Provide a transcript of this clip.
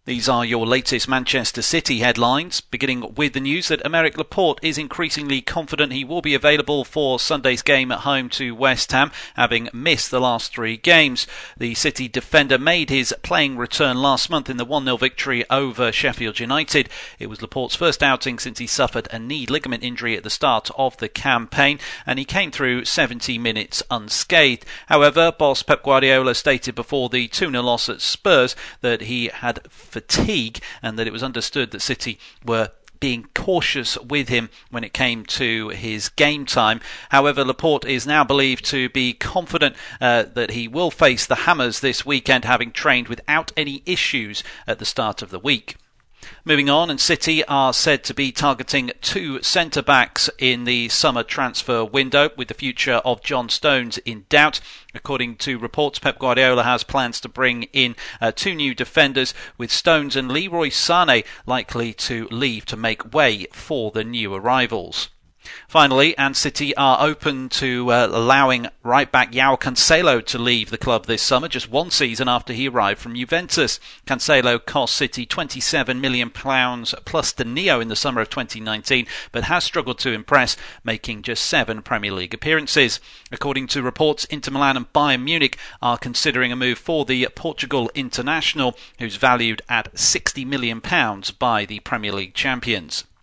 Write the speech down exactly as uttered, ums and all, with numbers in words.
These are your latest Manchester City headlines, beginning with the news that Aymeric Laporte is increasingly confident he will be available for Sunday's game at home to West Ham, having missed the last three games. The City defender made his playing return last month in the one nil victory over Sheffield United. It was Laporte's first outing since he suffered a knee ligament injury at the start of the campaign, and he came through seventy minutes unscathed. However, boss Pep Guardiola stated before the two nil loss at Spurs that he had fatigue and that it was understood that City were being cautious with him when it came to his game time. However, Laporte is now believed to be confident uh, that he will face the Hammers this weekend, having trained without any issues at the start of the week. Moving on, and City are said to be targeting two centre-backs in the summer transfer window, with the future of John Stones in doubt. According to reports, Pep Guardiola has plans to bring in uh, two new defenders, with Stones and Leroy Sané likely to leave to make way for the new arrivals. Finally, and City are open to uh, allowing right-back João Cancelo to leave the club this summer, just one season after he arrived from Juventus. Cancelo cost City twenty-seven million pounds plus the Neo in the summer of twenty nineteen, but has struggled to impress, making just seven Premier League appearances. According to reports, Inter Milan and Bayern Munich are considering a move for the Portugal international, who's valued at sixty million pounds by the Premier League champions.